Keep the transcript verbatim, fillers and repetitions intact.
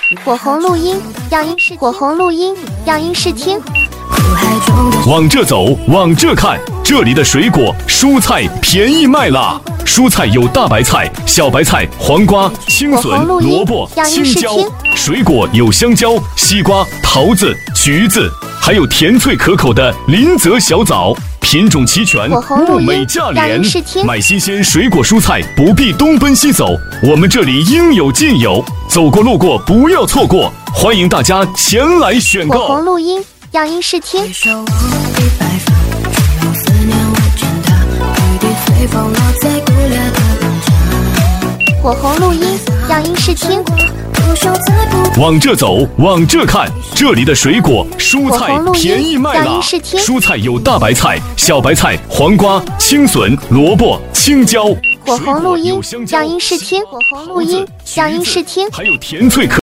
火红录音，样音视火红录音，样音视听。 往这走，往这看，这里的水果、蔬菜便宜卖啦！蔬菜有大白菜、小白菜、黄瓜、青笋、萝卜、青椒；水果有香蕉、西瓜、桃子、橘子，还有甜脆可口的林泽小枣。品种齐全，物美价廉。买新鲜水果蔬菜不必东奔西走，我们这里应有尽有，走过路过不要错过，欢迎大家前来选购。 火红录音，样音视听。火红录音，样音视听。 往这走，往这看，这里的水果、蔬菜便宜卖啦！蔬菜有大白菜、小白菜、黄瓜、青笋、萝卜、青椒。 火红录音，样音视听。火红录音，样音视听。 还有甜脆可